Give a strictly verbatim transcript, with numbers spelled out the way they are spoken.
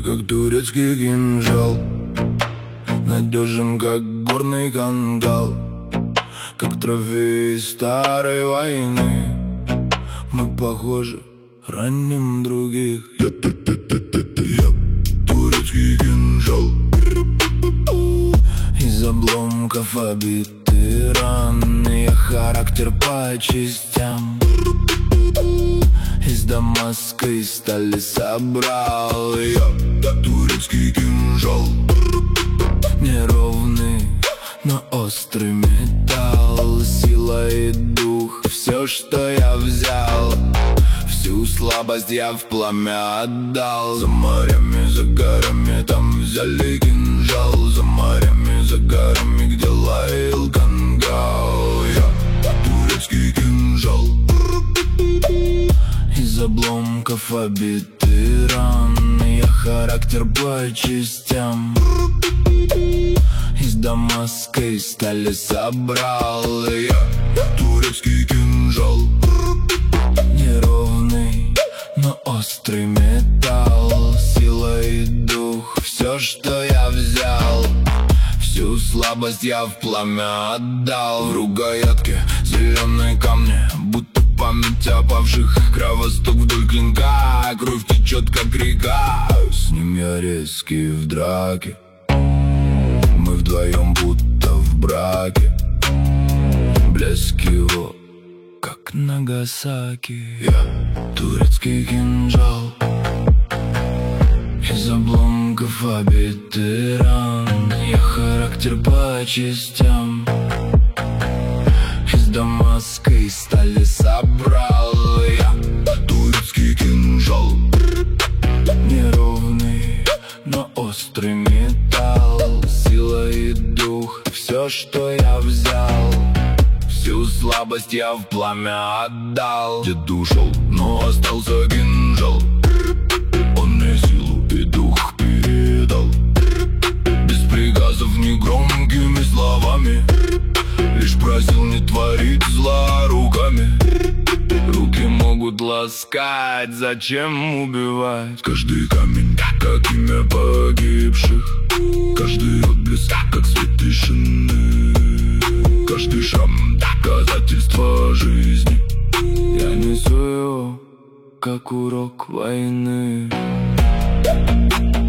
как турецкий кинжал, надежен, как горный кангал, как трофей старой войны. Мы похожи, раним других. Я, я турецкий кинжал, из обломков обиты раны. Я характер по частям, из дамасской стали собрал. Я турецкий кинжал, неровный, но острый металл. Сила и дух, все, что я взял, всю слабость я в пламя отдал. За морями, за горами, там взяли кинжал. За морями, за горами, где лаял кангал. Я турецкий кинжал, из обломков обиты раны. Я характер по частям, из дамасской стали собрал. Я турецкий кинжал, неровный, но острый металл. Сила и дух, все, что я взял, всю слабость я в пламя отдал. В рукоятке зеленые камни, будто память о павших. Кровосток вдоль клинка, кровь течет, как река. С ним я резкий в драке, мы вдвоем будто в браке. Блеск его, как Нагасаки. Я турецкий кинжал, из обломков обиты ран. Я характер по частям, из дамасской стали собрал. Я турецкий кинжал, неровный, но острый металл. Сила и дух, все, что я взял, всю слабость я в пламя отдал. Дед ушел, но остался кинжал, он мне силу и дух передал. Без приказов, негромкими словами, лишь просил не творить зла руками. Руки могут ласкать, зачем убивать? Каждый камень, как имя погибших, каждый отблеск, как свет тишины, каждый шрам, доказательство жизни. Я несу его, как урок войны.